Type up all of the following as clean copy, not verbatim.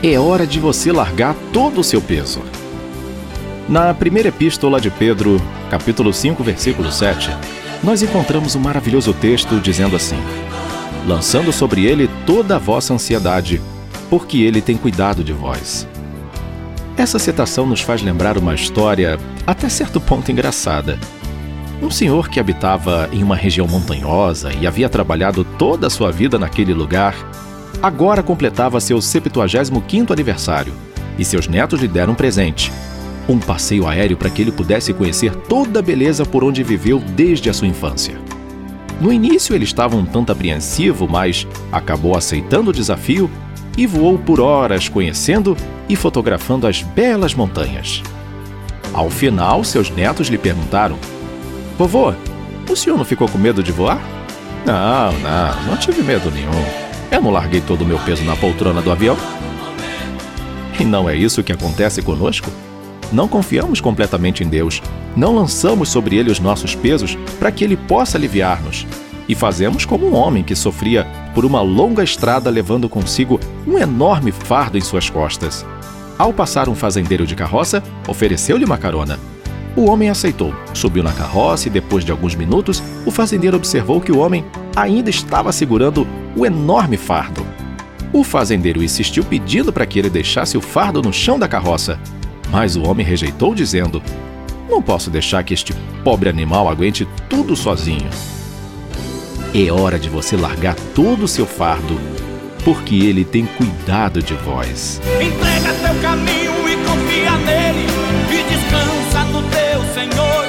É hora de você largar todo o seu peso. Na primeira epístola de Pedro, capítulo 5, versículo 7, nós encontramos um maravilhoso texto dizendo assim: lançando sobre ele toda a vossa ansiedade, porque ele tem cuidado de vós. Essa citação nos faz lembrar uma história até certo ponto engraçada. Um senhor que habitava em uma região montanhosa e havia trabalhado toda a sua vida naquele lugar, agora completava seu 75º aniversário, e seus netos lhe deram um presente: um passeio aéreo para que ele pudesse conhecer toda a beleza por onde viveu desde a sua infância. No início ele estava um tanto apreensivo, mas acabou aceitando o desafio e voou por horas conhecendo e fotografando as belas montanhas. Ao final, seus netos lhe perguntaram: vovô, o senhor não ficou com medo de voar? Não tive medo nenhum. Eu não larguei todo o meu peso na poltrona do avião. E não é isso que acontece conosco? Não confiamos completamente em Deus, não lançamos sobre Ele os nossos pesos para que Ele possa aliviar-nos. E fazemos como um homem que sofria por uma longa estrada levando consigo um enorme fardo em suas costas. Ao passar um fazendeiro de carroça, ofereceu-lhe uma carona. O homem aceitou, subiu na carroça e depois de alguns minutos, o fazendeiro observou que o homem ainda estava segurando o enorme fardo. O fazendeiro insistiu pedindo para que ele deixasse o fardo no chão da carroça, mas o homem rejeitou dizendo: não posso deixar que este pobre animal aguente tudo sozinho. É hora de você largar todo o seu fardo, porque ele tem cuidado de vós. Entrega teu caminho e confia nele, e descansa no teu Senhor.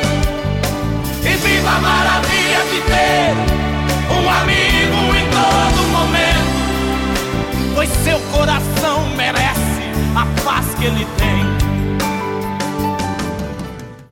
E viva a maravilha de ter um amigo em todo momento, pois seu coração merece a paz que ele tem.